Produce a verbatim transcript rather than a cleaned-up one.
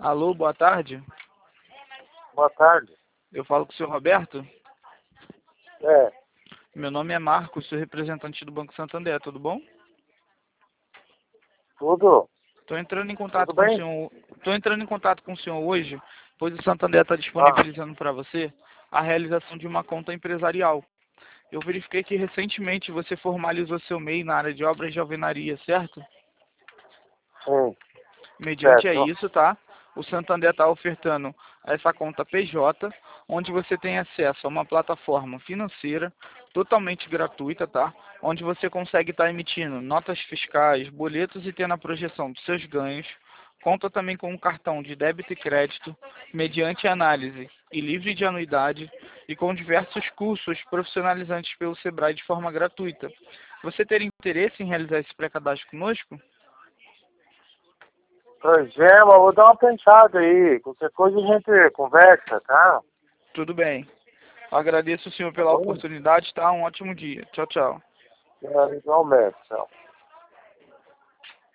Alô, boa tarde. Boa tarde. Eu falo com o senhor Roberto. É, Meu nome é Marcos, sou representante do Banco Santander, tudo bom? tudo? Estou entrando em contato Tudo com o bem? senhor. Estou entrando em contato com o senhor hoje, pois o Santander está Ah, disponibilizando para você a realização de uma conta empresarial. Eu verifiquei que recentemente você formalizou seu M E I na área de obras de alvenaria, certo? sim, Mediante a certo. isso, tá? O Santander está ofertando essa conta P J, onde você tem acesso a uma plataforma financeira totalmente gratuita, tá? Onde você consegue estar emitindo notas fiscais, boletos e tendo a projeção dos seus ganhos. Conta também com um cartão de débito e crédito, mediante análise e livre de anuidade, e com diversos cursos profissionalizantes pelo Sebrae de forma gratuita. Você teria interesse em realizar esse pré-cadastro conosco? Pois é, mas vou dar uma pensada aí. Qualquer coisa a gente conversa, tá? Tudo bem. Agradeço o senhor Tá pela bom? oportunidade, tá? Um ótimo dia. Tchau, tchau. É, igualmente, tchau.